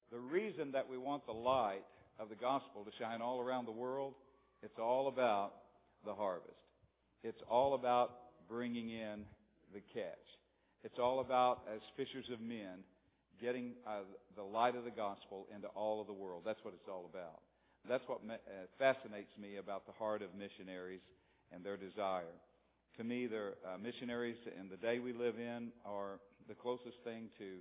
The reason that we want the light of the gospel to shine all around the world, it's all about the harvest. It's all about bringing in the catch. It's all about, as fishers of men, getting the light of the gospel into all of the world. That's what it's all about. That's what fascinates me about the heart of missionaries and their desire. To me, missionaries in the day we live in are the closest thing to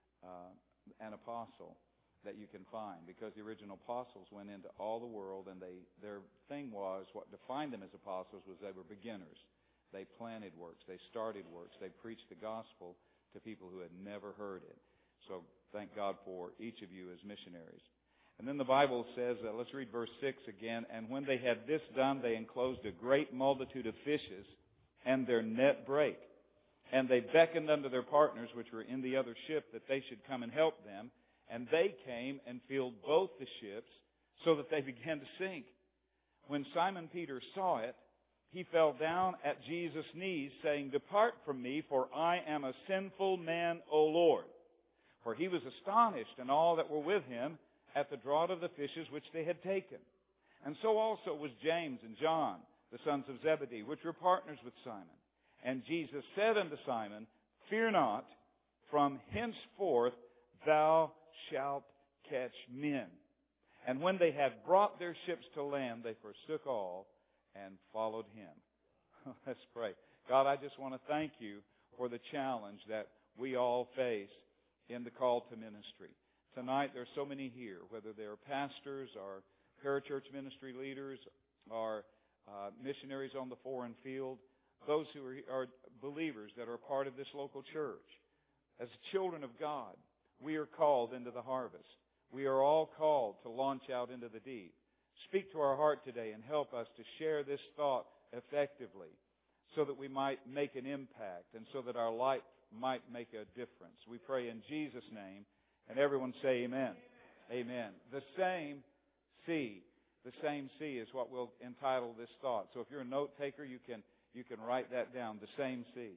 an apostle that you can find, because the original apostles went into all the world, and their thing was, what defined them as apostles was they were beginners. They planted works, they started works, they preached the gospel to people who had never heard it. So thank God for each of you as missionaries. And then the Bible says, let's read verse 6 again, and when they had this done, they enclosed a great multitude of fishes, and their net brake. And they beckoned unto their partners, which were in the other ship, that they should come and help them. And they came and filled both the ships, so that they began to sink. When Simon Peter saw it, he fell down at Jesus' knees, saying, Depart from me, for I am a sinful man, O Lord. For he was astonished, and all that were with him, at the draught of the fishes which they had taken. And so also was James and John, the sons of Zebedee, which were partners with Simon. And Jesus said unto Simon, Fear not, from henceforth thou shalt catch men. And when they had brought their ships to land, they forsook all and followed him. Let's pray. God, I just want to thank you for the challenge that we all face in the call to ministry. Tonight, there are so many here, whether they're pastors or parachurch ministry leaders or missionaries on the foreign field, those who are believers that are part of this local church. As children of God, we are called into the harvest. We are all called to launch out into the deep. Speak to our heart today and help us to share this thought effectively so that we might make an impact and so that our light might make a difference. We pray in Jesus' name, and everyone say amen. Amen. The same sea. The same sea is what we'll entitle this thought. So if you're a note taker, you can write that down. The same sea.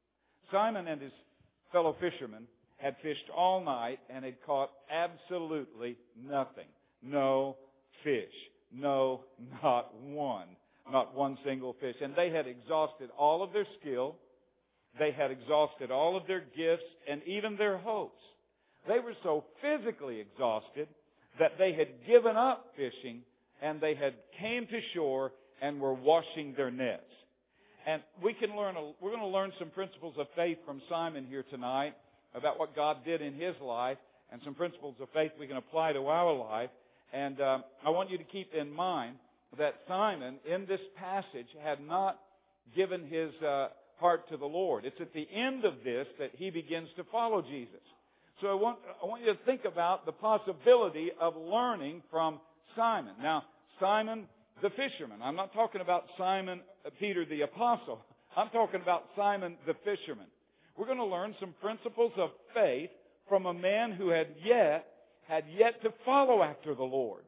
Simon and his fellow fishermen had fished all night and had caught absolutely nothing. No fish. No, not one. Not one single fish. And they had exhausted all of their skill. They had exhausted all of their gifts and even their hopes. They were so physically exhausted that they had given up fishing, and they had came to shore and were washing their nets. And we're going to learn some principles of faith from Simon here tonight about what God did in his life, and some principles of faith we can apply to our life. And I want you to keep in mind that Simon, in this passage, had not given his heart to the Lord. It's at the end of this that he begins to follow Jesus. So I want you to think about the possibility of learning from Simon. Now, Simon the fisherman. I'm not talking about Simon Peter the apostle. I'm talking about Simon the fisherman. We're going to learn some principles of faith from a man who had yet to follow after the Lord.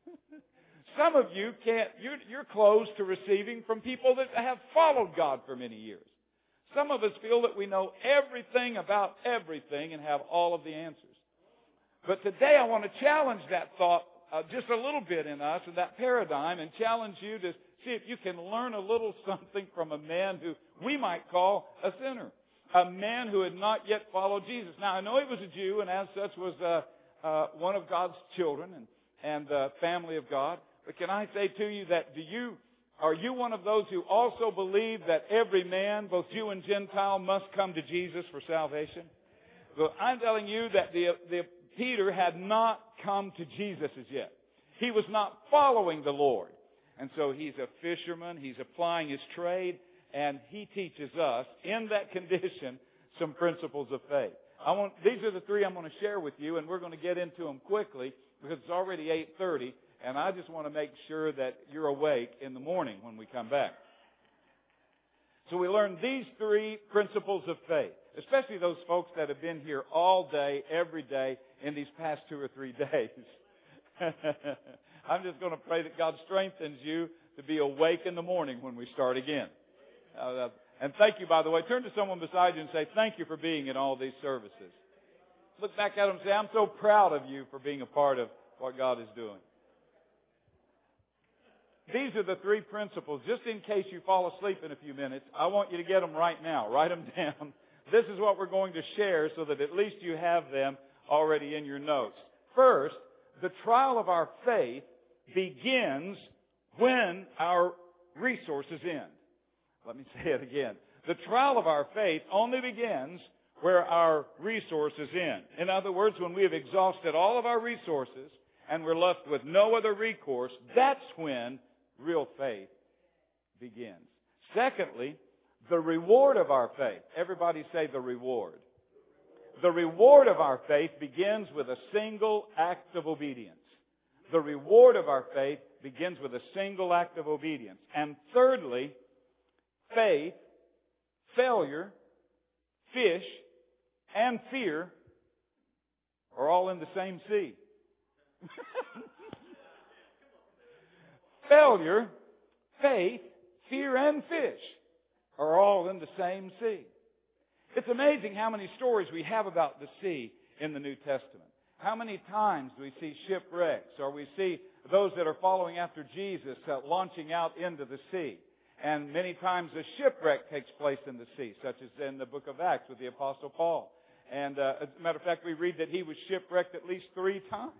Some of you you're close to receiving from people that have followed God for many years. Some of us feel that we know everything about everything and have all of the answers. But today I want to challenge that thought just a little bit in us, and that paradigm, and challenge you to see if you can learn a little something from a man who we might call a sinner. A man who had not yet followed Jesus. Now, I know he was a Jew, and as such was one of God's children and the family of God. But can I say to you that are you one of those who also believe that every man, both Jew and Gentile, must come to Jesus for salvation? Well, I'm telling you that the Peter had not come to Jesus as yet. He was not following the Lord. And so he's a fisherman. He's applying his trade. And he teaches us, in that condition, some principles of faith. These are the three I'm going to share with you, and we're going to get into them quickly because it's already 8:30, and I just want to make sure that you're awake in the morning when we come back. So we learn these three principles of faith, especially those folks that have been here all day, every day, in these past 2 or 3 days. I'm just going to pray that God strengthens you to be awake in the morning when we start again. And thank you, by the way. Turn to someone beside you and say, thank you for being in all these services. Look back at them and say, I'm so proud of you for being a part of what God is doing. These are the three principles. Just in case you fall asleep in a few minutes, I want you to get them right now. Write them down. This is what we're going to share so that at least you have them already in your notes. First, the trial of our faith begins when our resources end. Let me say it again. The trial of our faith only begins where our resources end. In other words, when we have exhausted all of our resources and we're left with no other recourse, that's when real faith begins. Secondly, the reward of our faith. Everybody say the reward. The reward of our faith begins with a single act of obedience. The reward of our faith begins with a single act of obedience. And thirdly, faith, failure, fish, and fear are all in the same sea. Failure, faith, fear, and fish are all in the same sea. It's amazing how many stories we have about the sea in the New Testament. How many times do we see shipwrecks, or we see those that are following after Jesus launching out into the sea? And many times a shipwreck takes place in the sea, such as in the book of Acts with the Apostle Paul. And as a matter of fact, we read that he was shipwrecked at least 3 times.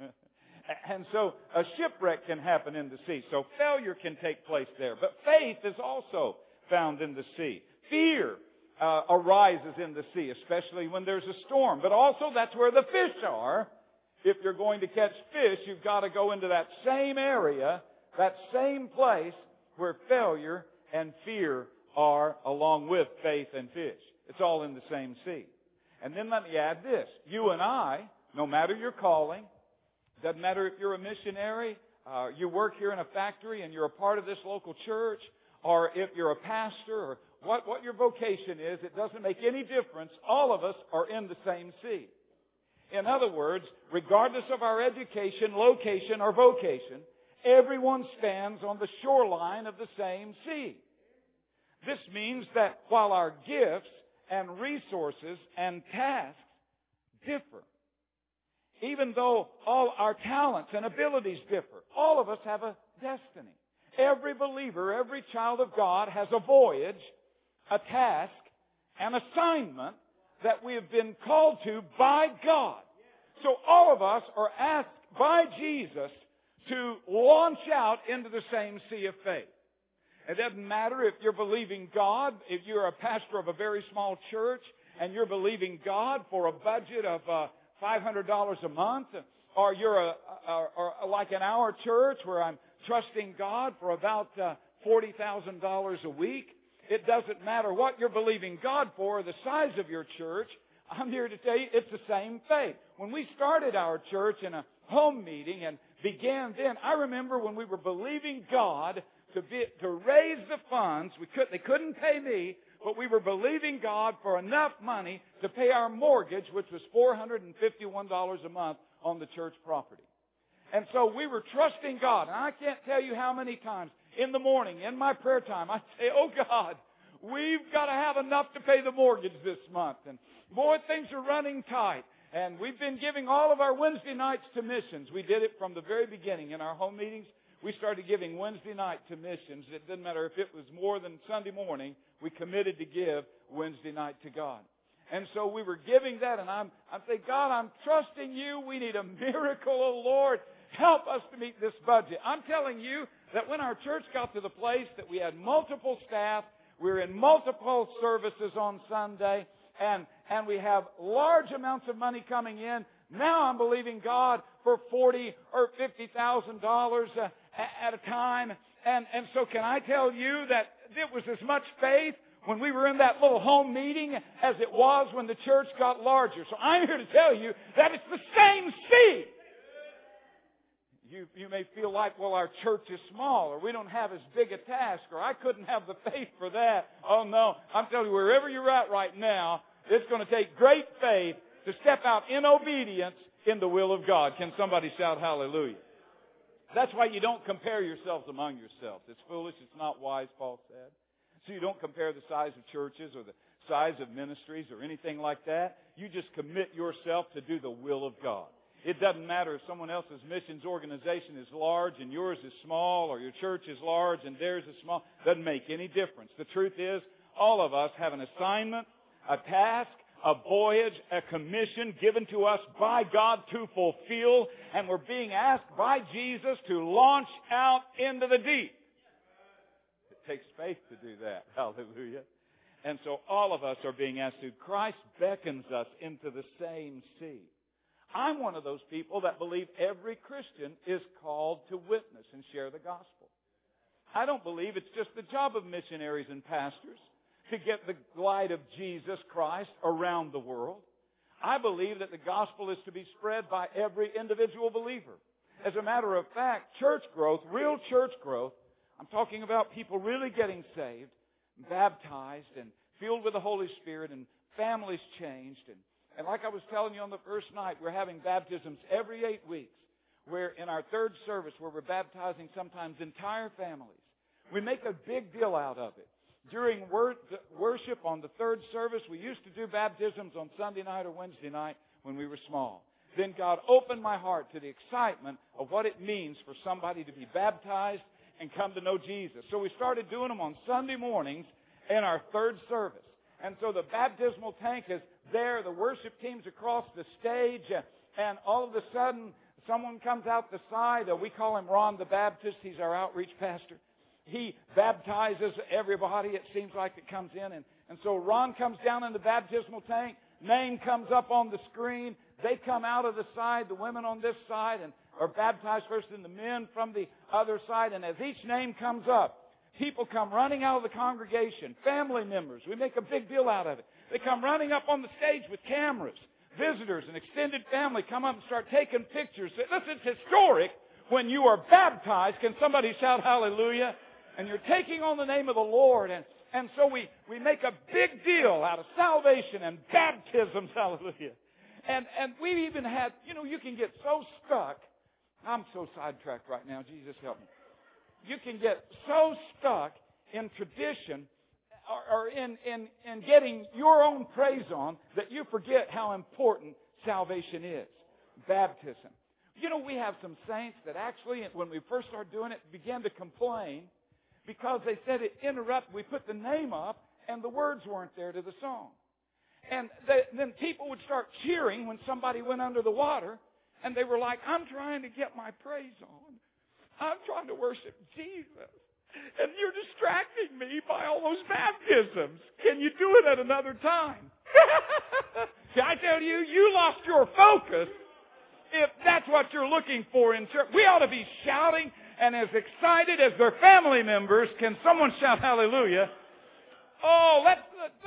And so a shipwreck can happen in the sea. So failure can take place there. But faith is also found in the sea. Fear arises in the sea, especially when there's a storm. But also that's where the fish are. If you're going to catch fish, you've got to go into that same area, that same place where failure and fear are, along with faith and fish. It's all in the same sea. And then let me add this. You and I, no matter your calling, doesn't matter if you're a missionary, you work here in a factory and you're a part of this local church, or if you're a pastor, or what your vocation is, it doesn't make any difference. All of us are in the same sea. In other words, regardless of our education, location, or vocation, everyone stands on the shoreline of the same sea. This means that while our gifts and resources and tasks differ, even though all our talents and abilities differ, all of us have a destiny. Every believer, every child of God has a voyage, a task, an assignment that we have been called to by God. So all of us are asked by Jesus to launch out into the same sea of faith. It doesn't matter if you're believing God, if you're a pastor of a very small church and you're believing God for a budget of $500 a month, or you're like in our church where I'm trusting God for about $40,000 a week. It doesn't matter what you're believing God for, or the size of your church. I'm here to tell you it's the same faith. When we started our church in a home meeting and began then, I remember when we were believing God to raise the funds. They couldn't pay me, but we were believing God for enough money to pay our mortgage, which was $451 a month on the church property. And so we were trusting God. And I can't tell you how many times in the morning, in my prayer time, I'd say, oh God, we've got to have enough to pay the mortgage this month. And boy, things are running tight. And we've been giving all of our Wednesday nights to missions. We did it from the very beginning in our home meetings. We started giving Wednesday night to missions. It didn't matter if it was more than Sunday morning. We committed to give Wednesday night to God. And so we were giving that, and I'm saying, God, I'm trusting you. We need a miracle, oh Lord. Help us to meet this budget. I'm telling you that when our church got to the place that we had multiple staff, we were in multiple services on Sunday, and we have large amounts of money coming in. Now I'm believing God for $40,000 or $50,000 at a time. And so can I tell you that it was as much faith when we were in that little home meeting as it was when the church got larger. So I'm here to tell you that it's the same seed. You may feel like, well, our church is small, or we don't have as big a task, or I couldn't have the faith for that. Oh no, I'm telling you, wherever you're at right now, it's going to take great faith to step out in obedience in the will of God. Can somebody shout hallelujah? That's why you don't compare yourselves among yourselves. It's foolish, it's not wise, Paul said. So you don't compare the size of churches or the size of ministries or anything like that. You just commit yourself to do the will of God. It doesn't matter if someone else's missions organization is large and yours is small, or your church is large and theirs is small. Doesn't make any difference. The truth is, all of us have an assignment, a task, a voyage, a commission given to us by God to fulfill, and we're being asked by Jesus to launch out into the deep. It takes faith to do that. Hallelujah. And so all of us are being asked to. Christ beckons us into the same sea. I'm one of those people that believe every Christian is called to witness and share the gospel. I don't believe it's just the job of missionaries and pastors to get the light of Jesus Christ around the world. I believe that the gospel is to be spread by every individual believer. As a matter of fact, church growth, real church growth, I'm talking about people really getting saved, baptized, and filled with the Holy Spirit, and families changed. And like I was telling you on the first night, we're having baptisms every 8 weeks. We're in our third service where we're baptizing sometimes entire families. We make a big deal out of it. During worship on the third service, we used to do baptisms on Sunday night or Wednesday night when we were small. Then God opened my heart to the excitement of what it means for somebody to be baptized and come to know Jesus. So we started doing them on Sunday mornings in our third service. And so the baptismal tank is there, the worship team's across the stage, and all of a sudden, someone comes out the side. We call him Ron the Baptist. He's our outreach pastor. He baptizes everybody, it seems like, that comes in. And so Ron comes down in the baptismal tank. Name comes up on the screen. They come out of the side, the women on this side, and are baptized first, and the men from the other side. And as each name comes up, people come running out of the congregation, family members. We make a big deal out of it. They come running up on the stage with cameras. Visitors and extended family come up and start taking pictures. Listen, it's historic when you are baptized. Can somebody shout hallelujah? And you're taking on the name of the Lord. And so we make a big deal out of salvation and baptisms, hallelujah. And we even had, you can get so stuck. I'm so sidetracked right now. Jesus help me. You can get so stuck in tradition or in getting your own praise on that you forget how important salvation is. Baptism. We have some saints that actually, when we first started doing it, began to complain because they said it interrupted. We put the name up and the words weren't there to the song. And then people would start cheering when somebody went under the water, and they were like, I'm trying to get my praise on. I'm trying to worship Jesus. And you're distracting me by all those baptisms. Can you do it at another time? Can I tell you, you lost your focus if that's what you're looking for in church. We ought to be shouting and as excited as their family members. Can someone shout hallelujah? Oh, let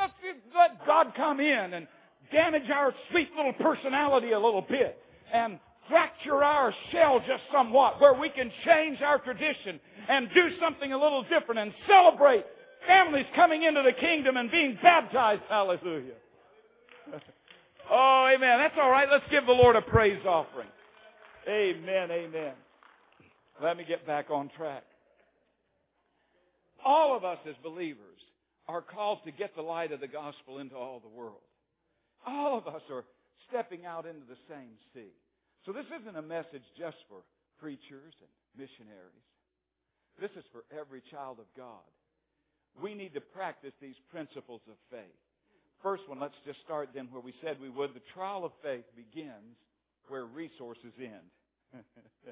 God come in and damage our sweet little personality a little bit and fracture our shell just somewhat, where we can change our tradition and do something a little different and celebrate families coming into the kingdom and being baptized. Hallelujah. Oh, amen. That's all right. Let's give the Lord a praise offering. Amen, amen. Let me get back on track. All of us as believers are called to get the light of the gospel into all the world. All of us are stepping out into the same sea. So this isn't a message just for preachers and missionaries. This is for every child of God. We need to practice these principles of faith. First one, let's just start then where we said we would. The trial of faith begins where resources end.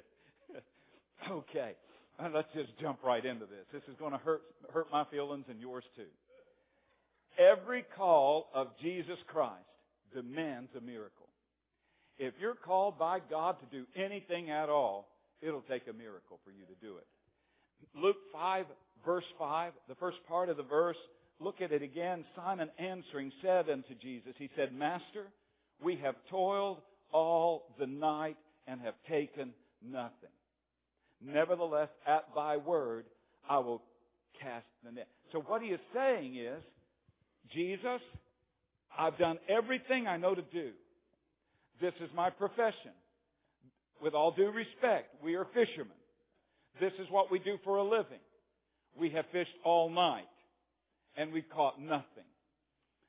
Okay, let's just jump right into this. This is going to hurt my feelings and yours too. Every call of Jesus Christ demands a miracle. If you're called by God to do anything at all, it'll take a miracle for you to do it. Luke 5, verse 5, the first part of the verse, look at it again. Simon answering said unto Jesus, he said, Master, we have toiled all the night and have taken nothing. Nevertheless, at thy word, I will cast the net. So what he is saying is, Jesus, I've done everything I know to do. This is my profession. With all due respect, we are fishermen. This is what we do for a living. We have fished all night, and we've caught nothing.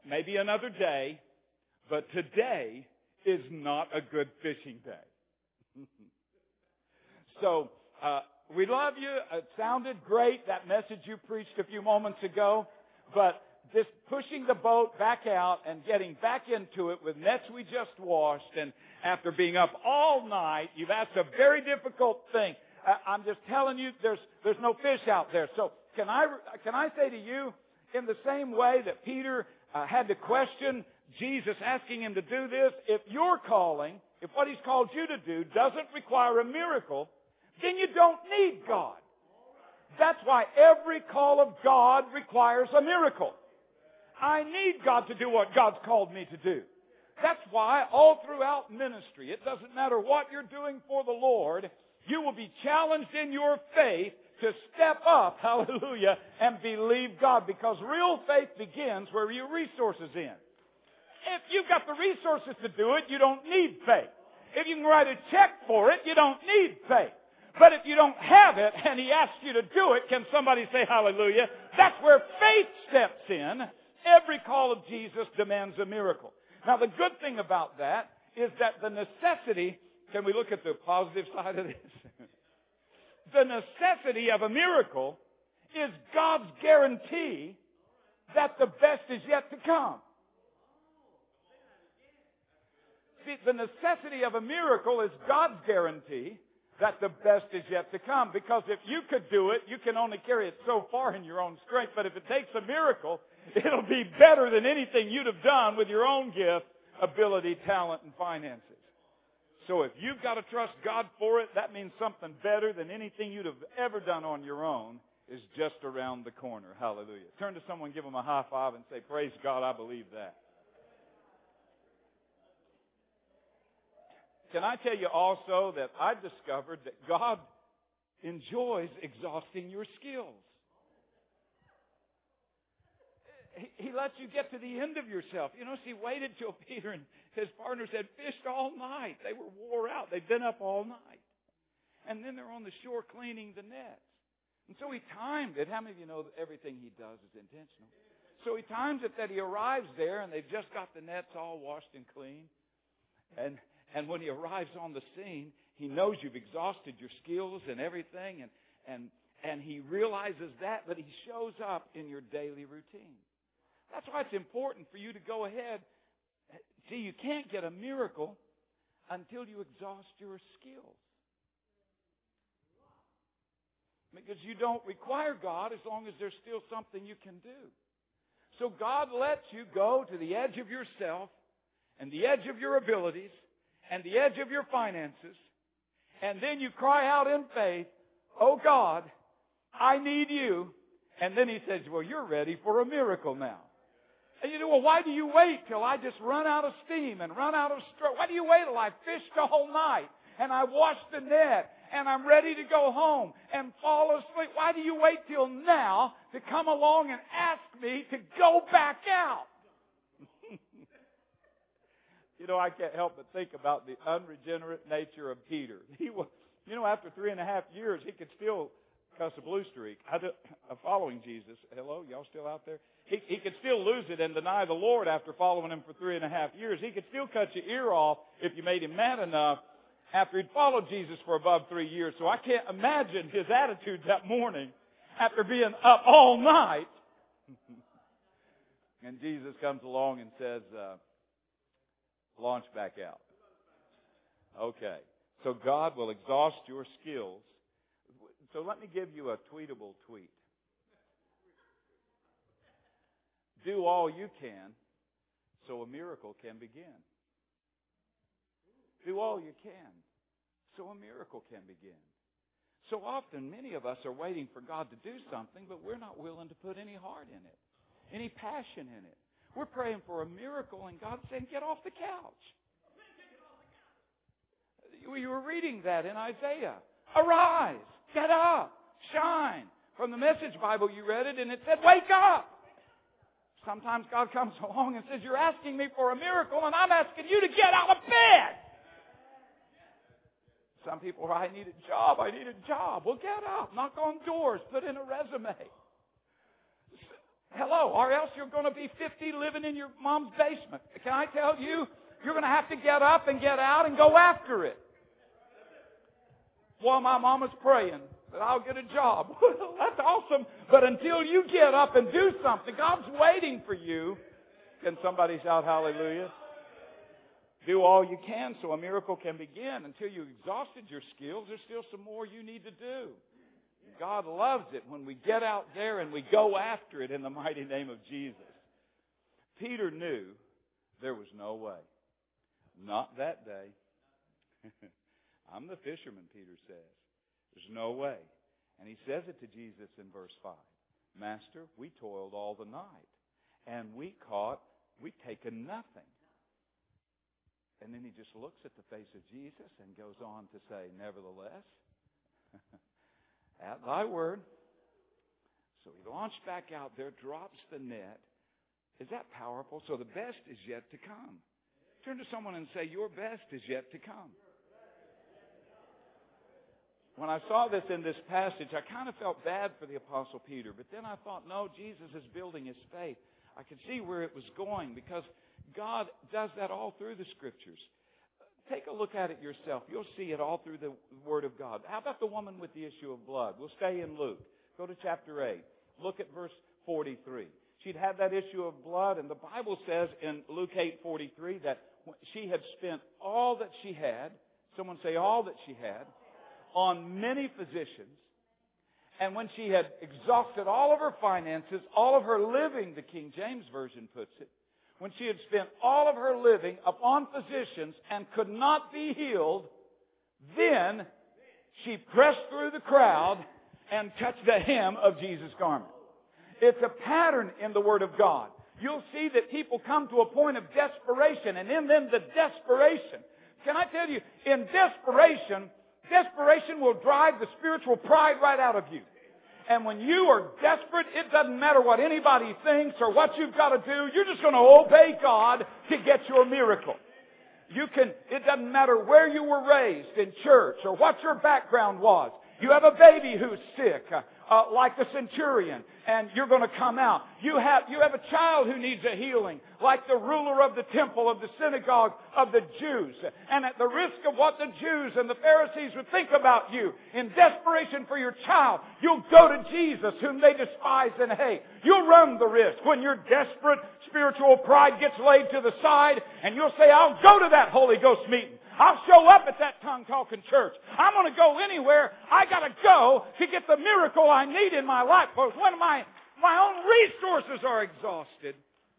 maybe another day, but today is not a good fishing day. So, we love you. It sounded great, that message you preached a few moments ago, but just pushing the boat back out and getting back into it with nets we just washed, and after being up all night, you've asked a very difficult thing. I'm just telling you, there's no fish out there. So can I say to you, in the same way that Peter had to question Jesus asking him to do this, if your calling, if what He's called you to do doesn't require a miracle, then you don't need God. That's why every call of God requires a miracle. I need God to do what God's called me to do. That's why all throughout ministry, it doesn't matter what you're doing for the Lord, you will be challenged in your faith to step up, hallelujah, and believe God. Because real faith begins where your resources in. If you've got the resources to do it, you don't need faith. If you can write a check for it, you don't need faith. But if you don't have it and He asks you to do it, can somebody say hallelujah? That's where faith steps in. Every call of Jesus demands a miracle. Now the good thing about that is that the necessity, can we look at the positive side of this? The necessity of a miracle is God's guarantee that the best is yet to come. See, the necessity of a miracle is God's guarantee that the best is yet to come. Because if you could do it, you can only carry it so far in your own strength. But if it takes a miracle, it'll be better than anything you'd have done with your own gift, ability, talent, and finances. So if you've got to trust God for it, that means something better than anything you'd have ever done on your own is just around the corner. Hallelujah. Turn to someone, give them a high five, and say, praise God, I believe that. Can I tell you also that I've discovered that God enjoys exhausting your skills. He lets you get to the end of yourself. You know, He waited till Peter and his partners had fished all night. They were wore out. They'd been up all night. And then they're on the shore cleaning the nets. And so He timed it. How many of you know that everything He does is intentional? So He times it that He arrives there and they've just got the nets all washed and clean. And when He arrives on the scene, He knows you've exhausted your skills and everything. And He realizes that, but He shows up in your daily routine. That's why it's important for you to go ahead. See, you can't get a miracle until you exhaust your skills. Because you don't require God as long as there's still something you can do. So God lets you go to the edge of yourself and the edge of your abilities and the edge of your finances. And then you cry out in faith, oh God, I need you. And then He says, well, you're ready for a miracle now. And you know, well, why do you wait till I just run out of steam and run out of stroke? Why do you wait till I fished the whole night and I washed the net and I'm ready to go home and fall asleep? Why do you wait till now to come along and ask me to go back out? You know, I can't help but think about the unregenerate nature of Peter. He was, you know, after 3.5 years, he could still cuss a blue streak. Following Jesus. Hello, y'all still out there? He could still lose it and deny the Lord after following Him for 3.5 years. He could still cut your ear off if you made him mad enough after he'd followed Jesus for above 3 years. So I can't imagine his attitude that morning after being up all night. And Jesus comes along and says, launch back out. Okay. So God will exhaust your skills. So let me give you a tweetable tweet. Do all you can so a miracle can begin. Do all you can so a miracle can begin. So often, many of us are waiting for God to do something, but we're not willing to put any heart in it, any passion in it. We're praying for a miracle, and God's saying, get off the couch. You were reading that in Isaiah. Arise, get up, shine. From the Message Bible, you read it, and it said, wake up. Sometimes God comes along and says, you're asking me for a miracle, and I'm asking you to get out of bed. Some people are, I need a job. Well, get up, knock on doors, put in a resume. Hello, or else you're going to be 50 living in your mom's basement. Can I tell you, you're going to have to get up and get out and go after it. Well, my mama's praying that I'll get a job. That's awesome. But until you get up and do something, God's waiting for you. Can somebody shout hallelujah? Do all you can so a miracle can begin. Until you've exhausted your skills, there's still some more you need to do. God loves it when we get out there and we go after it in the mighty name of Jesus. Peter knew there was no way. Not that day. I'm the fisherman, Peter says. There's no way. And he says it to Jesus in verse 5. Master, we toiled all the night, and we've taken nothing. And then he just looks at the face of Jesus and goes on to say, nevertheless, at thy word. So he launched back out there, drops the net. Is that powerful? So the best is yet to come. Turn to someone and say, your best is yet to come. When I saw this in this passage, I kind of felt bad for the Apostle Peter. But then I thought, no, Jesus is building his faith. I could see where it was going because God does that all through the Scriptures. Take a look at it yourself. You'll see it all through the Word of God. How about the woman with the issue of blood? We'll stay in Luke. Go to chapter 8. Look at verse 43. She'd had that issue of blood, and the Bible says in Luke 8:43 that she had spent all that she had, someone say all that she had, on many physicians. And when she had exhausted all of her finances, all of her living, the King James Version puts it, when she had spent all of her living upon physicians and could not be healed, then she pressed through the crowd and touched the hem of Jesus' garment. It's a pattern in the Word of God. You'll see that people come to a point of desperation, and in them the desperation. Can I tell you, in desperation will drive the spiritual pride right out of you. And when you are desperate, it doesn't matter what anybody thinks or what you've got to do. You're just going to obey God to get your miracle. It doesn't matter where you were raised in church or what your background was. You have a baby who's sick, like the centurion, and you're going to come out. You have a child who needs a healing, like the ruler of the temple of the synagogue of the Jews. And at the risk of what the Jews and the Pharisees would think about you, in desperation for your child, you'll go to Jesus, whom they despise and hate. You'll run the risk. When you're desperate, spiritual pride gets laid to the side, and you'll say, I'll go to that Holy Ghost meeting. I'll show up at that tongue-talking church. I'm going to go anywhere. I got to go to get the miracle I need in my life. Because when my own resources are exhausted,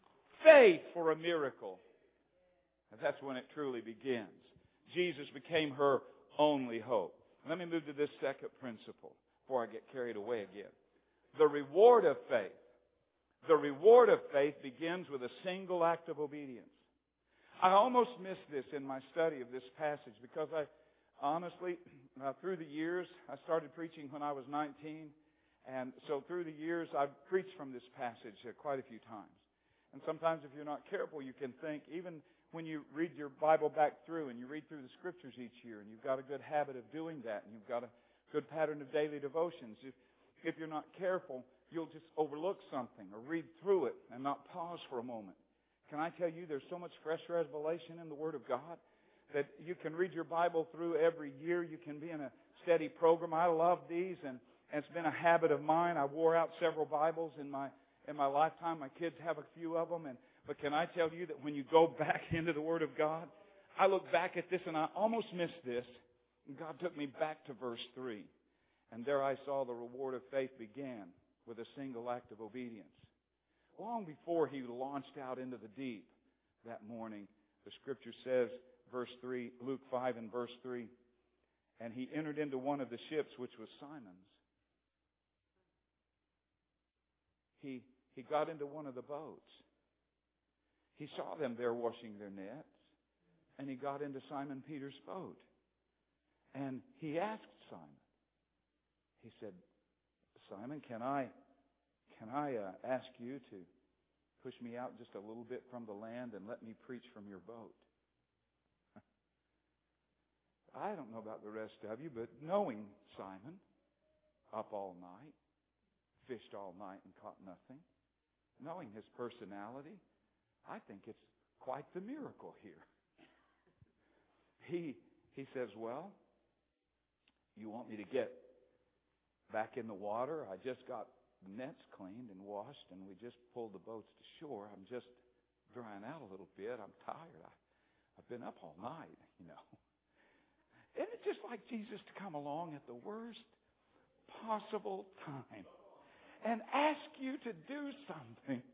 faith for a miracle. And that's when it truly begins. Jesus became her only hope. Let me move to this second principle before I get carried away again. The reward of faith. The reward of faith begins with a single act of obedience. I almost missed this in my study of this passage because I honestly, through the years, I started preaching when I was 19. And so through the years, I've preached from this passage quite a few times. And sometimes if you're not careful, you can think, even when you read your Bible back through and you read through the Scriptures each year and you've got a good habit of doing that and you've got a good pattern of daily devotions, if you're not careful, you'll just overlook something or read through it and not pause for a moment. Can I tell you there's so much fresh revelation in the Word of God that you can read your Bible through every year. You can be in a steady program. I love these, and it's been a habit of mine. I wore out several Bibles in my lifetime. My kids have a few of them. But can I tell you that when you go back into the Word of God, I look back at this and I almost missed this. And God took me back to verse 3. And there I saw the reward of faith began with a single act of obedience. Long before he launched out into the deep that morning, the Scripture says, verse 3, Luke 5 and verse 3, and he entered into one of the ships, which was Simon's. He got into one of the boats. He saw them there washing their nets, and he got into Simon Peter's boat. And he asked Simon, he said, Simon, can I ask you to push me out just a little bit from the land and let me preach from your boat? I don't know about the rest of you, but knowing Simon, up all night, fished all night and caught nothing. knowing his personality, I think it's quite the miracle here. He says, well, you want me to get back in the water? I just got the nets cleaned and washed, and we just pulled the boats to shore. I'm just drying out a little bit. I'm tired. I've been up all night, you know. Isn't it just like Jesus to come along at the worst possible time and ask you to do something?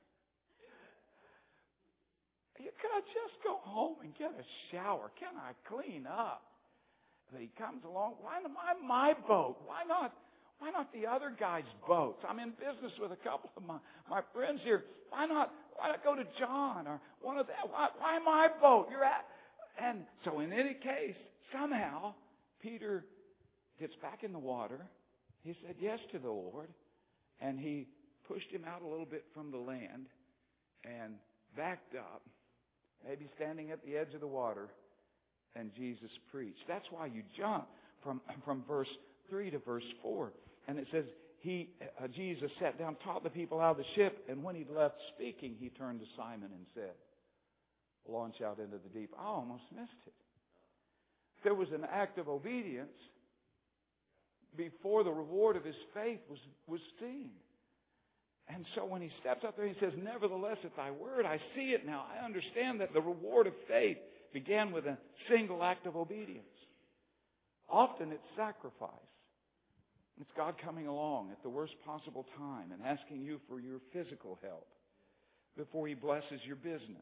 Could I just go home and get a shower? Can I clean up? But he comes along. Why not my boat? Why not the other guy's boats? I'm in business with a couple of my friends here. Why not go to John or one of them? Why my boat? And so in any case, somehow Peter gets back in the water. He said yes to the Lord, and he pushed him out a little bit from the land and backed up, maybe standing at the edge of the water, and Jesus preached. That's why you jump from verse 3 to verse 4. And it says, Jesus sat down, taught the people out of the ship, and when he'd left speaking, he turned to Simon and said, launch out into the deep. I almost missed it. There was an act of obedience before the reward of his faith was seen. And so when he steps up there, he says, nevertheless, at thy word, I see it now. I understand that the reward of faith began with a single act of obedience. Often it's sacrifice. It's God coming along at the worst possible time and asking you for your physical help before he blesses your business.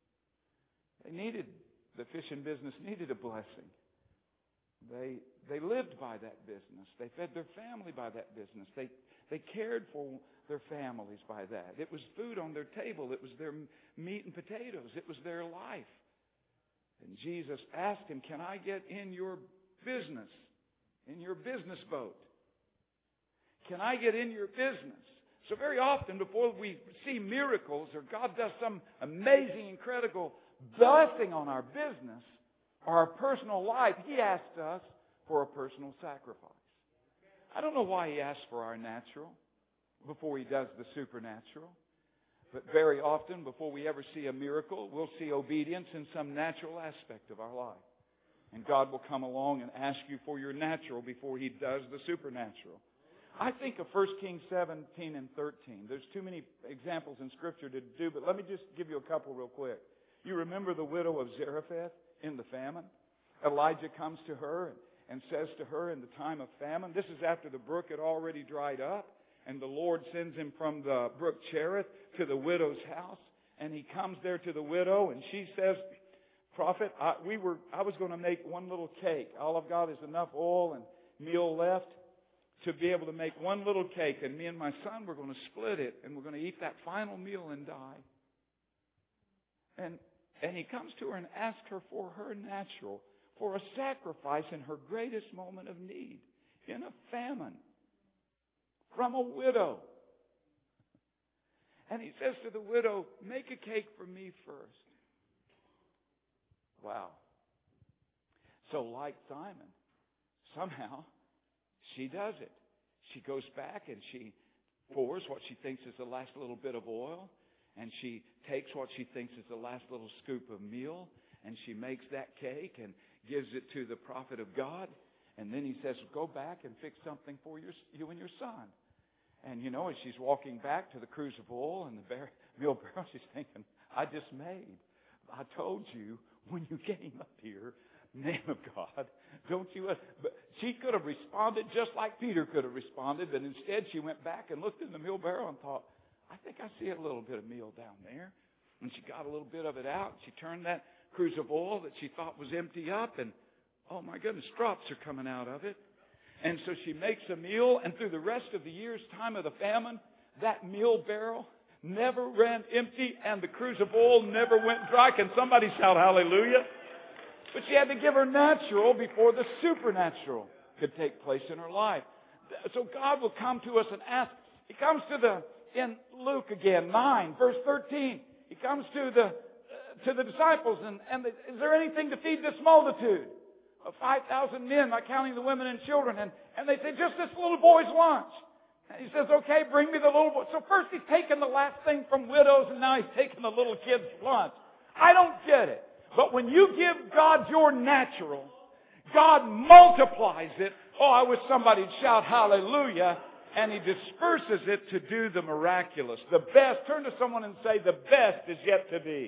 The fishing business needed a blessing. They lived by that business. They fed their family by that business. They cared for their families by that. It was food on their table. It was their meat and potatoes. It was their life. And Jesus asked him, can I get in your business boat? Can I get in your business? So very often before we see miracles or God does some amazing, incredible blessing on our business or our personal life, he asks us for a personal sacrifice. I don't know why he asks for our natural before he does the supernatural. But very often, before we ever see a miracle, we'll see obedience in some natural aspect of our life. And God will come along and ask you for your natural before he does the supernatural. I think of 1 Kings 17 and 13. There's too many examples in Scripture to do, but let me just give you a couple real quick. You remember the widow of Zarephath in the famine? Elijah comes to her and says to her in the time of famine, this is after the brook had already dried up, and the Lord sends him from the brook Cherith to the widow's house, and he comes there to the widow, and she says, Prophet, I was going to make one little cake. All I've got is enough oil and meal left to be able to make one little cake, and me and my son, we're going to split it, and we're going to eat that final meal and die. And he comes to her and asks her for her natural, for a sacrifice in her greatest moment of need, in a famine, from a widow. And he says to the widow, make a cake for me first. Wow. So like Simon, somehow she does it. She goes back and she pours what she thinks is the last little bit of oil, and she takes what she thinks is the last little scoop of meal, and she makes that cake and gives it to the prophet of God. And then he says, go back and fix something for you and your son. And you know, as she's walking back to the cruse of oil and the meal barrel, she's thinking, I told you when you came up here, name of God, don't you? But she could have responded just like Peter could have responded, but instead she went back and looked in the meal barrel and thought, I think I see a little bit of meal down there. And she got a little bit of it out. She turned that cruse of oil that she thought was empty up, and oh my goodness, drops are coming out of it. And so she makes a meal, and through the rest of the year's time of the famine, that meal barrel never ran empty, and the cruse of oil never went dry. Can somebody shout hallelujah? But she had to give her natural before the supernatural could take place in her life. So God will come to us and ask. He comes in Luke again, 9, verse 13. He comes to the disciples and is there anything to feed this multitude of 5,000 men, not counting the women and children? And they say, just this little boy's lunch. And he says, okay, bring me the little boy. So first he's taken the last thing from widows, and now he's taking the little kid's lunch. I don't get it. But when you give God your natural, God multiplies it. Oh, I wish somebody'd shout hallelujah. And He disperses it to do the miraculous. The best. Turn to someone and say, the best is yet to be.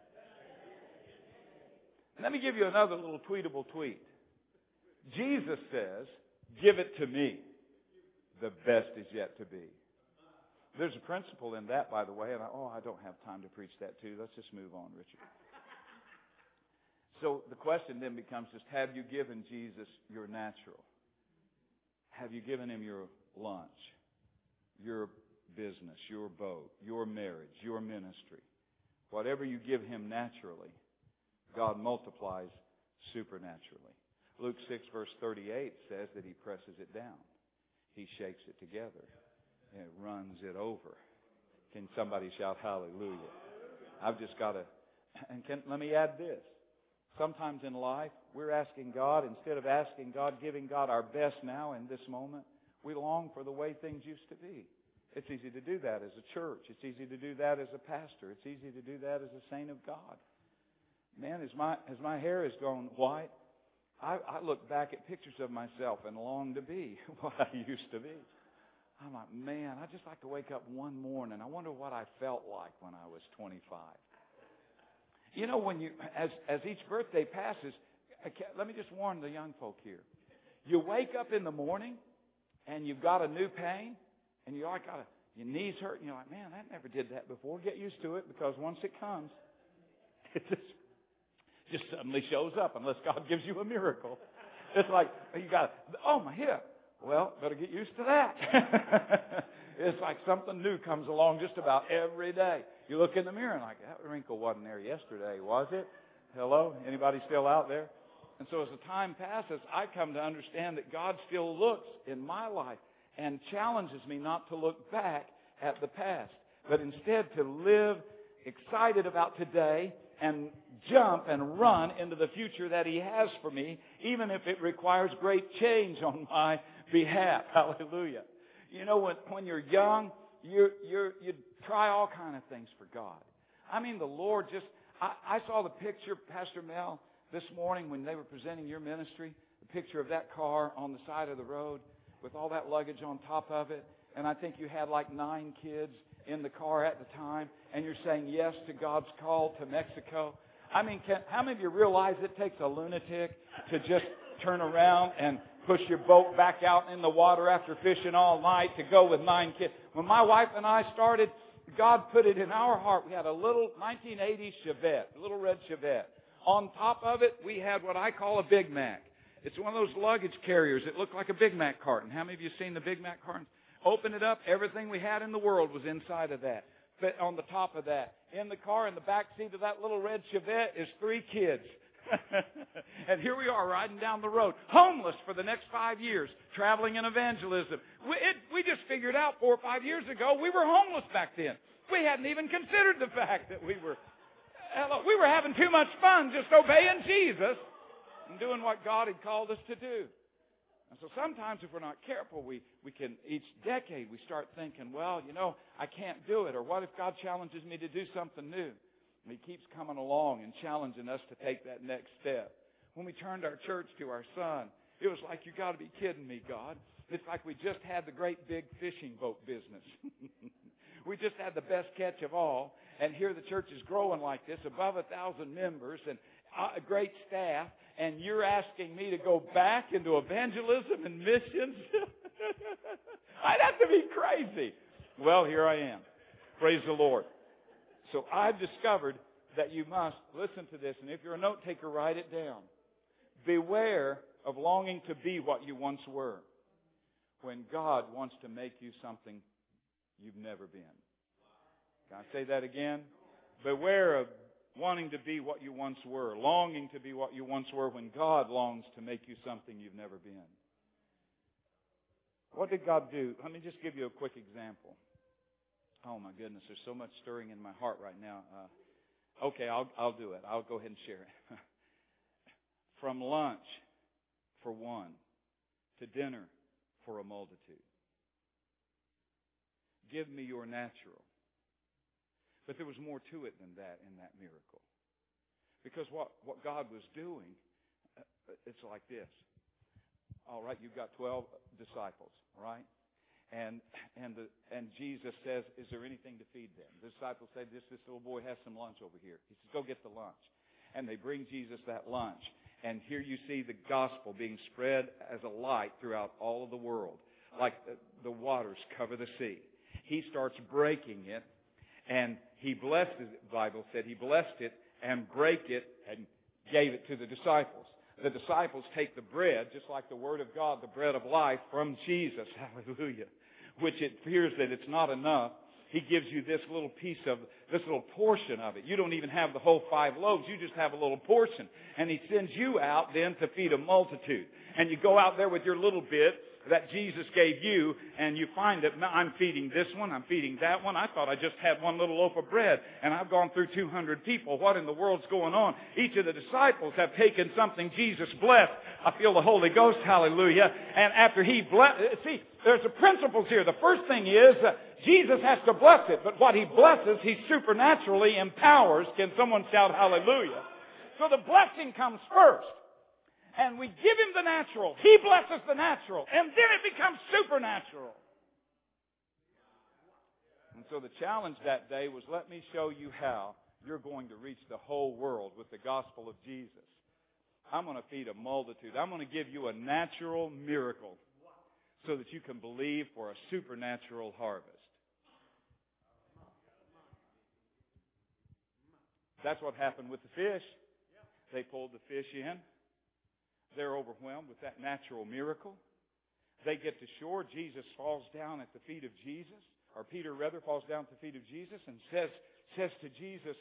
Let me give you another little tweetable tweet. Jesus says, give it to me. The best is yet to be. There's a principle in that, by the way. And I don't have time to preach that too. Let's just move on, Richard. So the question then becomes just, have you given Jesus your natural? Have you given Him your lunch, your business, your boat, your marriage, your ministry? Whatever you give Him naturally, God multiplies supernaturally. Luke 6 verse 38 says that He presses it down. He shakes it together. And it runs it over. Can somebody shout hallelujah? I've just got to... let me add this. Sometimes in life, we're asking God, instead of asking God, giving God our best now in this moment, we long for the way things used to be. It's easy to do that as a church. It's easy to do that as a pastor. It's easy to do that as a saint of God. Man, as my hair has gone white, I look back at pictures of myself and long to be what I used to be. I'm like, man, I'd just like to wake up one morning. I wonder what I felt like when I was 25. You know, when as each birthday passes, let me just warn the young folk here. You wake up in the morning and you've got a new pain and you're like, your knees hurt and you're like, man, I never did that before. Get used to it, because once it comes, it just suddenly shows up unless God gives you a miracle. It's like, my hip. Well, better get used to that. It's like something new comes along just about every day. You look in the mirror and like, that wrinkle wasn't there yesterday, was it? Hello? Anybody still out there? And so as the time passes, I come to understand that God still looks in my life and challenges me not to look back at the past, but instead to live excited about today and jump and run into the future that He has for me, even if it requires great change on my behalf. Hallelujah. You know, when you're young, you try all kind of things for God. I mean, the Lord just... I saw the picture, Pastor Mel, this morning when they were presenting your ministry, the picture of that car on the side of the road with all that luggage on top of it. And I think you had like 9 kids in the car at the time, and you're saying yes to God's call to Mexico. I mean, how many of you realize it takes a lunatic to just turn around and push your boat back out in the water after fishing all night to go with 9 kids? When my wife and I started, God put it in our heart. We had a little 1980 Chevette, a little red Chevette. On top of it, we had what I call a Big Mac. It's one of those luggage carriers. It looked like a Big Mac carton. How many of you have seen the Big Mac carton? Open it up. Everything we had in the world was inside of that. But on the top of that. In the car, in the back seat of that little red Chevette is 3 kids. And here we are riding down the road, homeless for the next 5 years, traveling in evangelism. We just figured out 4 or 5 years ago we were homeless back then. We hadn't even considered the fact that we were having too much fun just obeying Jesus and doing what God had called us to do. And so sometimes if we're not careful, we can, each decade, we start thinking, well, I can't do it. Or what if God challenges me to do something new? And He keeps coming along and challenging us to take that next step. When we turned our church to our son, it was like, you got to be kidding me, God. It's like we just had the great big fishing boat business. We just had the best catch of all. And here the church is growing like this, above 1,000 members and a great staff. And you're asking me to go back into evangelism and missions? I'd have to be crazy. Well, here I am. Praise the Lord. So I've discovered that you must listen to this. And if you're a note taker, write it down. Beware of longing to be what you once were when God wants to make you something you've never been. Can I say that again? Beware of wanting to be what you once were, longing to be what you once were when God longs to make you something you've never been. What did God do? Let me just give you a quick example. Oh my goodness, there's so much stirring in my heart right now. Okay, I'll do it. I'll go ahead and share it. From lunch for one to dinner for a multitude. give me your natural. But there was more to it than that in that miracle. Because what God was doing, it's like this. All right, you've got 12 disciples, right? And Jesus says, is there anything to feed them? The disciples say, this little boy has some lunch over here. He says, go get the lunch. And they bring Jesus that lunch. And here you see the gospel being spread as a light throughout all of the world. Like the waters cover the sea. He starts breaking it. And he blessed it, the Bible said, he blessed it and break it and gave it to the disciples. The disciples take the bread, just like the Word of God, the bread of life from Jesus, hallelujah, which it appears that it's not enough. He gives you this little piece of, this little portion of it. You don't even have the whole 5 loaves. You just have a little portion. And He sends you out then to feed a multitude. And you go out there with your little bit that Jesus gave you, and you find that I'm feeding this one, I'm feeding that one. I thought I just had one little loaf of bread, and I've gone through 200 people. What in the world's going on? Each of the disciples have taken something Jesus blessed. I feel the Holy Ghost, hallelujah. And after He blessed, see, there's the principles here. The first thing is, Jesus has to bless it, but what He blesses, He supernaturally empowers. Can someone shout hallelujah? So the blessing comes first. And we give Him the natural. He blesses the natural. And then it becomes supernatural. And so the challenge that day was, let me show you how you're going to reach the whole world with the gospel of Jesus. I'm going to feed a multitude. I'm going to give you a natural miracle so that you can believe for a supernatural harvest. That's what happened with the fish. They pulled the fish in. They're overwhelmed with that natural miracle. They get to shore. Jesus falls down at the feet of Jesus, or Peter rather falls down at the feet of Jesus and says to Jesus,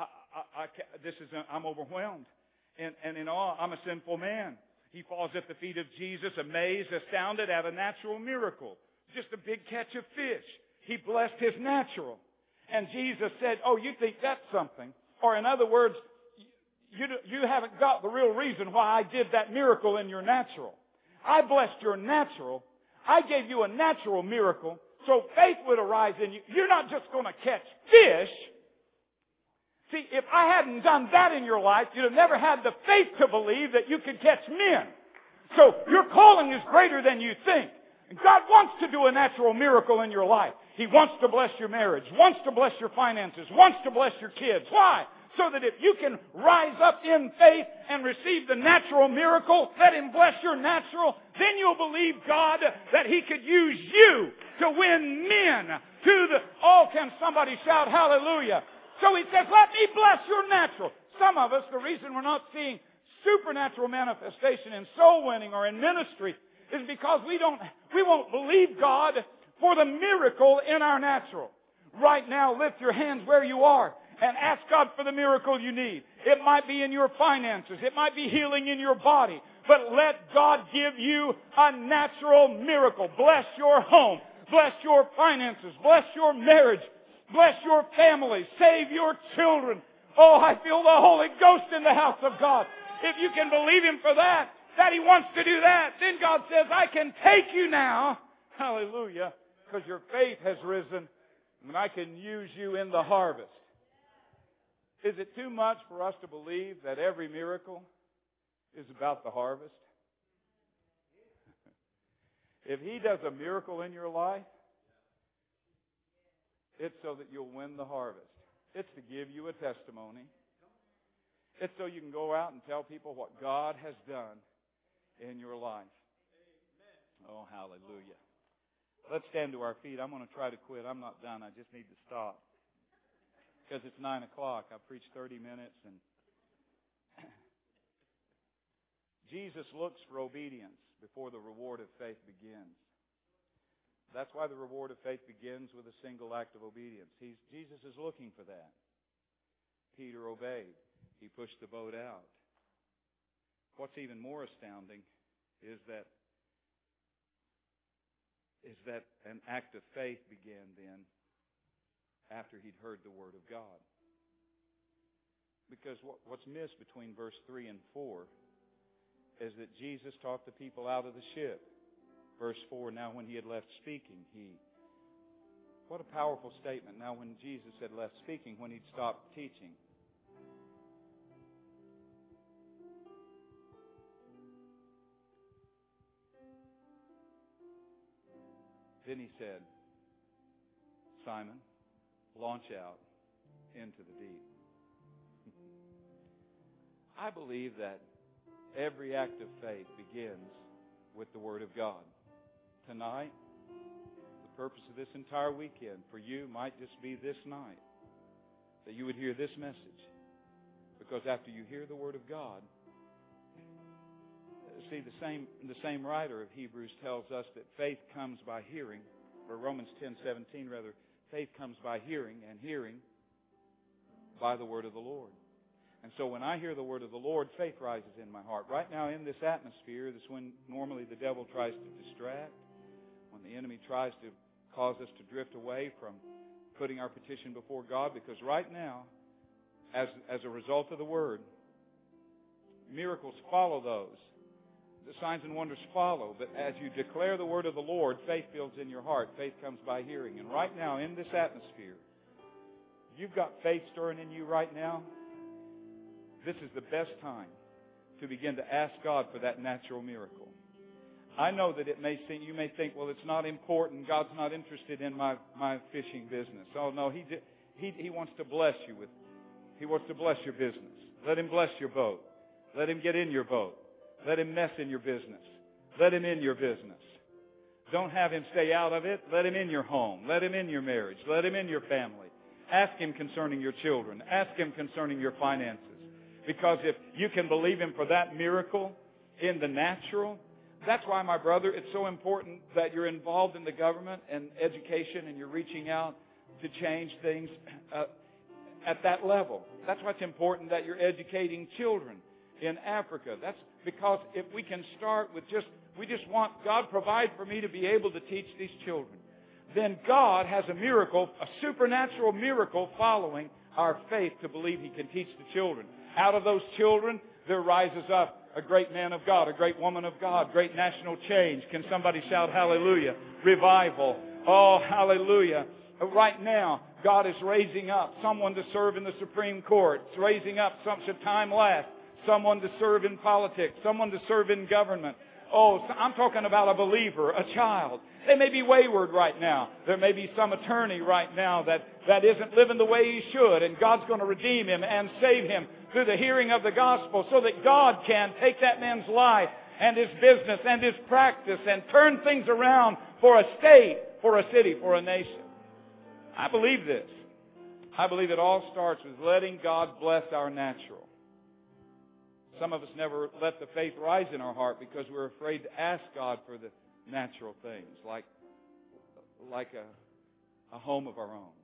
I'm overwhelmed. And in awe, I'm a sinful man. He falls at the feet of Jesus, amazed, astounded at a natural miracle. Just a big catch of fish. He blessed his natural. And Jesus said, oh, you think that's something? Or in other words, you haven't got the real reason why I did that miracle in your natural. I blessed your natural. I gave you a natural miracle so faith would arise in you. You're not just going to catch fish. See, if I hadn't done that in your life, you'd have never had the faith to believe that you could catch men. So your calling is greater than you think. And God wants to do a natural miracle in your life. He wants to bless your marriage, wants to bless your finances, wants to bless your kids. Why? So that if you can rise up in faith and receive the natural miracle, let Him bless your natural, then you'll believe God that He could use you to win men to the... Oh, can somebody shout hallelujah? So He says, let me bless your natural. Some of us, the reason we're not seeing supernatural manifestation in soul winning or in ministry is because we won't believe God for the miracle in our natural. Right now, lift your hands where you are and ask God for the miracle you need. It might be in your finances. It might be healing in your body. But let God give you a natural miracle. Bless your home. Bless your finances. Bless your marriage. Bless your family. Save your children. Oh, I feel the Holy Ghost in the house of God. If you can believe Him for that He wants to do that, then God says, I can take you now. Hallelujah. Because your faith has risen and I can use you in the harvest. Is it too much for us to believe that every miracle is about the harvest? If He does a miracle in your life, it's so that you'll win the harvest. It's to give you a testimony. It's so you can go out and tell people what God has done in your life. Oh, hallelujah. Let's stand to our feet. I'm going to try to quit. I'm not done. I just need to stop. Because it's 9 o'clock. I preached 30 minutes. And Jesus looks for obedience before the reward of faith begins. That's why the reward of faith begins with a single act of obedience. Jesus is looking for that. Peter obeyed. He pushed the boat out. What's even more astounding is that an act of faith began then after he'd heard the Word of God. Because what's missed between verse 3 and 4 is that Jesus talked the people out of the ship. Verse 4, now when He had left speaking, He What a powerful statement. Now, when Jesus had left speaking, when he'd stopped teaching, then he said, Simon, launch out into the deep. I believe that every act of faith begins with the Word of God. Tonight, the purpose of this entire weekend for you might just be this night, that you would hear this message. Because after you hear the Word of God, see, the same writer of Hebrews tells us that faith comes by hearing, or Romans 10:17 rather, faith comes by hearing, and hearing by the word of the Lord. And so when I hear the word of the Lord, faith rises in my heart. Right now in this atmosphere, this is when normally the devil tries to distract, when the enemy tries to cause us to drift away from putting our petition before God, because right now, as a result of the word, miracles follow those. The signs and wonders follow. But as you declare the word of the Lord, faith builds in your heart. Faith comes by hearing. And right now, in this atmosphere, you've got faith stirring in you right now. This is the best time to begin to ask God for that natural miracle. I know that it may seem, you may think, well, it's not important. God's not interested in my fishing business. Oh no, He wants to bless you with. He wants to bless your business. Let Him bless your boat. Let Him get in your boat. Let Him mess in your business. Let Him in your business. Don't have Him stay out of it. Let Him in your home. Let Him in your marriage. Let Him in your family. Ask Him concerning your children. Ask Him concerning your finances. Because if you can believe Him for that miracle in the natural, that's why, my brother, it's so important that you're involved in the government and education and you're reaching out to change things at that level. That's why it's important that you're educating children in Africa. That's because if we can start with we just want God provide for me to be able to teach these children. Then God has a miracle, a supernatural miracle following our faith to believe He can teach the children. Out of those children, there rises up a great man of God, a great woman of God, great national change. Can somebody shout hallelujah? Revival. Oh, hallelujah. Right now, God is raising up someone to serve in the Supreme Court. It's raising up such a time last. Someone to serve in politics, someone to serve in government. Oh, I'm talking about a believer, a child. They may be wayward right now. There may be some attorney right now that isn't living the way he should, and God's going to redeem him and save him through the hearing of the gospel so that God can take that man's life and his business and his practice and turn things around for a state, for a city, for a nation. I believe this. I believe it all starts with letting God bless our natural. Some of us never let the faith rise in our heart because we're afraid to ask God for the natural things, like a home of our own,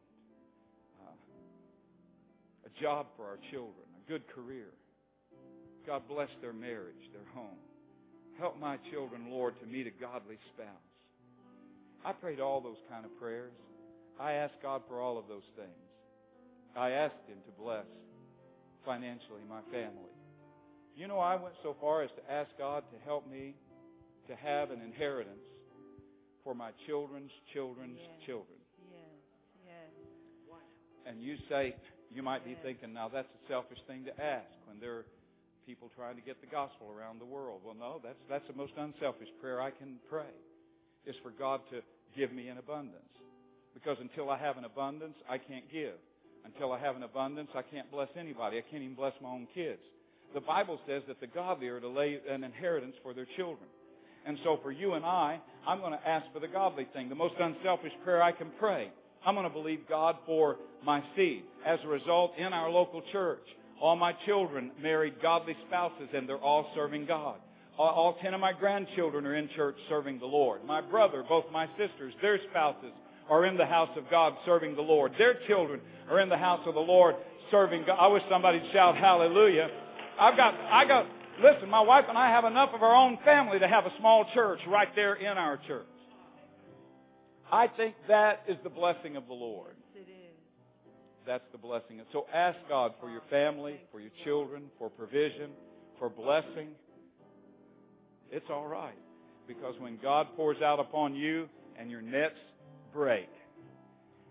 a job for our children, a good career. God bless their marriage, their home. Help my children, Lord, to meet a godly spouse. I prayed all those kind of prayers. I asked God for all of those things. I asked Him to bless financially my family. You know, I went so far as to ask God to help me to have an inheritance for my children's children's children. Yes. And you say, you might be thinking, now that's a selfish thing to ask when there are people trying to get the gospel around the world. Well, no, that's the most unselfish prayer I can pray, is for God to give me an abundance. Because until I have an abundance, I can't give. Until I have an abundance, I can't bless anybody. I can't even bless my own kids. The Bible says that the godly are to lay an inheritance for their children. And so for you and I'm going to ask for the godly thing, the most unselfish prayer I can pray. I'm going to believe God for my seed. As a result, in our local church, all my children married godly spouses, and they're all serving God. All 10 of my grandchildren are in church serving the Lord. My brother, both my sisters, their spouses are in the house of God serving the Lord. Their children are in the house of the Lord serving God. I wish somebody'd shout hallelujah. Listen, my wife and I have enough of our own family to have a small church right there in our church. I think that is the blessing of the Lord. Yes, it is. That's the blessing. So ask God for your family, for your children, for provision, for blessing. It's all right. Because when God pours out upon you and your nets break,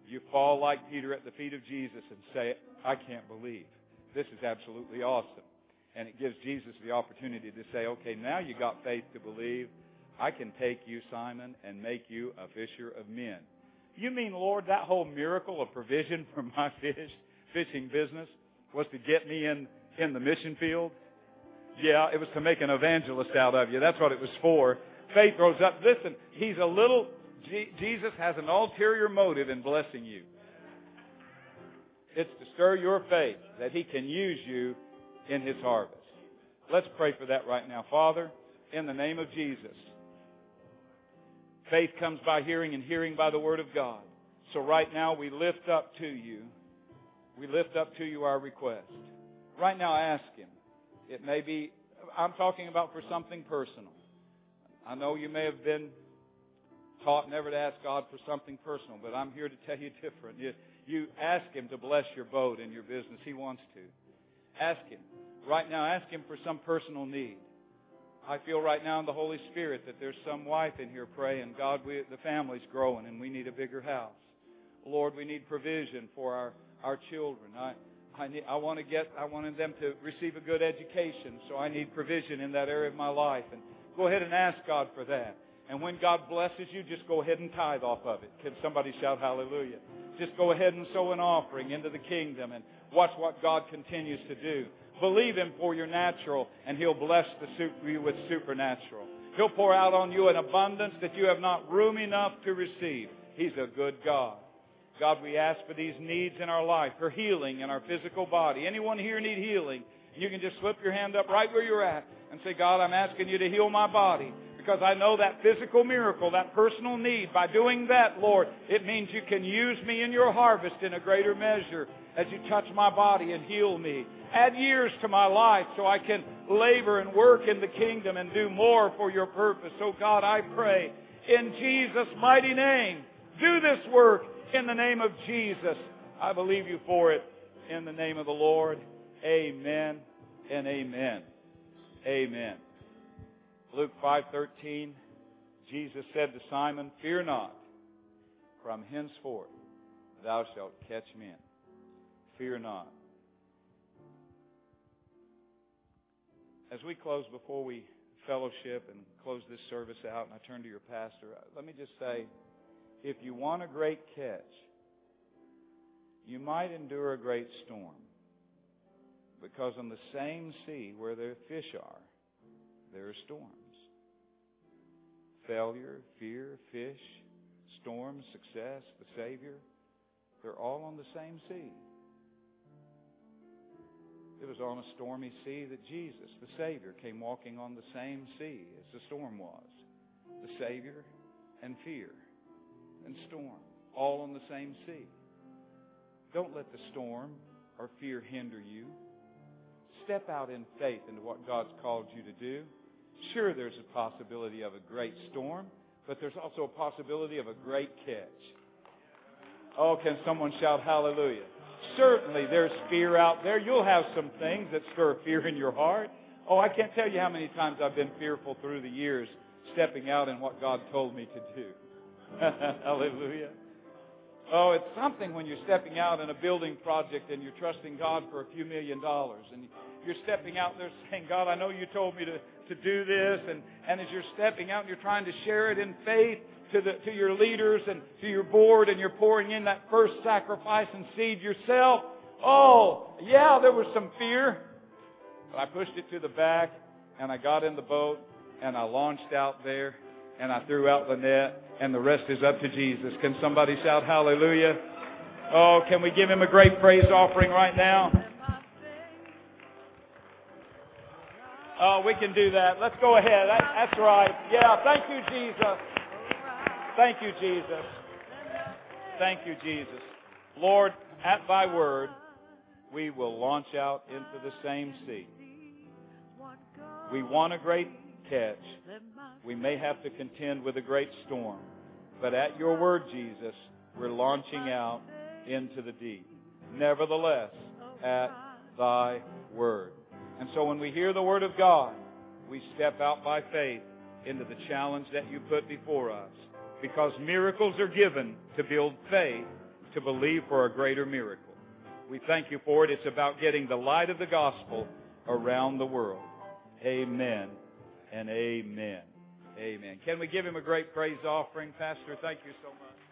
You fall like Peter at the feet of Jesus and say, I can't believe. This is absolutely awesome. And it gives Jesus the opportunity to say, okay, now you got faith to believe. I can take you, Simon, and make you a fisher of men. You mean, Lord, that whole miracle of provision for my fishing business was to get me in the mission field? Yeah, it was to make an evangelist out of you. That's what it was for. Faith rose up. Listen, Jesus has an ulterior motive in blessing you. It's to stir your faith that He can use you in His harvest. Let's pray for that right now. Father, in the name of Jesus, faith comes by hearing and hearing by the Word of God. So right now we lift up to you our request. Right now ask Him. It may be, I'm talking about for something personal. I know you may have been taught never to ask God for something personal, but I'm here to tell you different. You ask Him to bless your boat and your business. He wants to. Ask Him. Right now, ask Him for some personal need. I feel right now in the Holy Spirit that there's some wife in here praying, God, the family's growing and we need a bigger house. Lord, we need provision for our children. I wanted them to receive a good education, so I need provision in that area of my life. And go ahead and ask God for that. And when God blesses you, just go ahead and tithe off of it. Can somebody shout hallelujah? Just go ahead and sow an offering into the kingdom and watch what God continues to do. Believe Him for your natural, and He'll bless you with supernatural. He'll pour out on you an abundance that you have not room enough to receive. He's a good God. God, we ask for these needs in our life, for healing in our physical body. Anyone here need healing? You can just slip your hand up right where you're at and say, God, I'm asking you to heal my body. Because I know that physical miracle, that personal need, by doing that, Lord, it means you can use me in your harvest in a greater measure as you touch my body and heal me. Add years to my life so I can labor and work in the kingdom and do more for your purpose. So God, I pray in Jesus' mighty name, do this work in the name of Jesus. I believe you for it in the name of the Lord. Amen and amen. Amen. Luke 5:13, Jesus said to Simon, fear not, from henceforth thou shalt catch men. Fear not. As we close, before we fellowship and close this service out, and I turn to your pastor, let me just say, if you want a great catch, you might endure a great storm. Because on the same sea where the fish are, there are storms. Failure, fear, fish, storms, success, the Savior, they're all on the same sea. It was on a stormy sea that Jesus, the Savior, came walking on the same sea as the storm was. The Savior and fear and storm, all on the same sea. Don't let the storm or fear hinder you. Step out in faith into what God's called you to do. Sure, there's a possibility of a great storm, but there's also a possibility of a great catch. Oh, can someone shout hallelujah? Certainly there's fear out there. You'll have some things that stir fear in your heart. Oh, I can't tell you how many times I've been fearful through the years stepping out in what God told me to do. Hallelujah. Oh, it's something when you're stepping out in a building project and you're trusting God for a few $1 million. And you're stepping out there saying, God, I know you told me to do this. And as you're stepping out and you're trying to share it in faith to your leaders and to your board, and you're pouring in that first sacrifice and seed yourself. Oh, yeah, there was some fear. But I pushed it to the back and I got in the boat and I launched out there and I threw out the net, and the rest is up to Jesus. Can somebody shout hallelujah? Oh, can we give Him a great praise offering right now? Oh, we can do that. Let's go ahead. That's right. Yeah, thank you, Jesus. Thank you, Jesus. Thank you, Jesus. Lord, at Thy word, we will launch out into the same sea. We want a great catch. We may have to contend with a great storm. But at your word, Jesus, we're launching out into the deep. Nevertheless, at Thy word. And so when we hear the word of God, we step out by faith into the challenge that you put before us. Because miracles are given to build faith to believe for a greater miracle. We thank you for it. It's about getting the light of the gospel around the world. Amen and amen. Amen. Can we give him a great praise offering? Pastor, thank you so much.